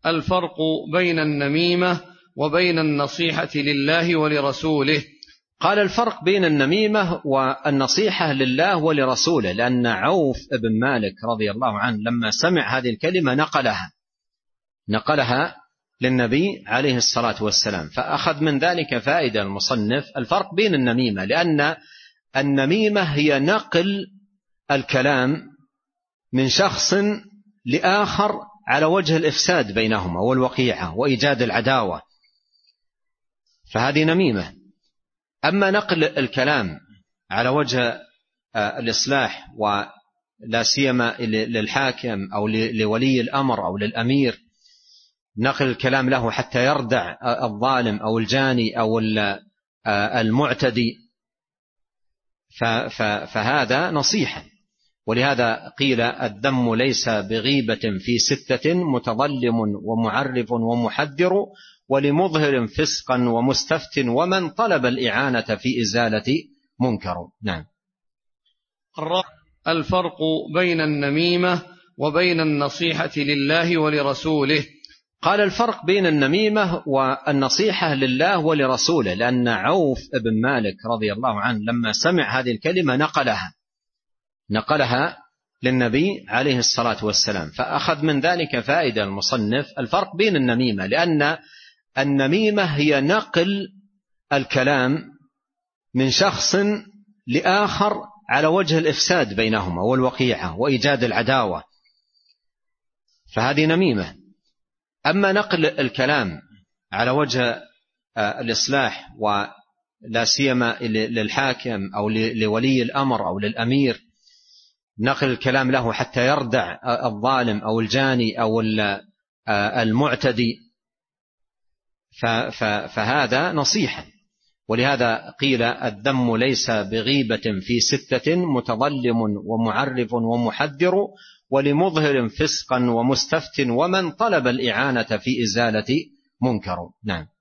الفرق بين النميمة وبين النصيحة لله ولرسوله. قال الفرق بين النميمة والنصيحة لله ولرسوله، لأن عوف بن مالك رضي الله عنه لما سمع هذه الكلمة نقلها للنبي عليه الصلاة والسلام، فأخذ من ذلك فائدة المصنف الفرق بين النميمة، لأن النميمة هي نقل الكلام من شخص لآخر على وجه الإفساد بينهما والوقيعة وإيجاد العداوة، فهذه نميمة. أما نقل الكلام على وجه الإصلاح ولا سيما للحاكم أو لولي الأمر أو للأمير، نقل الكلام له حتى يردع الظالم أو الجاني أو المعتدي، فهذا نصيحة. ولهذا قيل الذم ليس بغيبة في 6 متظلم ومعرف ومحذر ولمظهر فسقا ومستفت ومن طلب الإعانة في إزالة منكر. نعم. الفرق بين النميمة وبين النصيحة لله ولرسوله. قال الفرق بين النميمة والنصيحة لله ولرسوله، لأن عوف بن مالك رضي الله عنه لما سمع هذه الكلمة نقلها للنبي عليه الصلاة والسلام، فأخذ من ذلك فائدة المصنف الفرق بين النميمة، لأن النميمة هي نقل الكلام من شخص لآخر على وجه الإفساد بينهما والوقيعة وإيجاد العداوة، فهذه نميمة. أما نقل الكلام على وجه الإصلاح ولا سيما للحاكم أو لولي الأمر أو للأمير، نقل الكلام له حتى يردع الظالم أو الجاني أو المعتدي، فهذا نصيحة. ولهذا قيل الذم ليس بغيبة في 6 متظلم ومعرف ومحذر ولمظهر فسقا ومستفت ومن طلب الإعانة في إزالة منكر. نعم.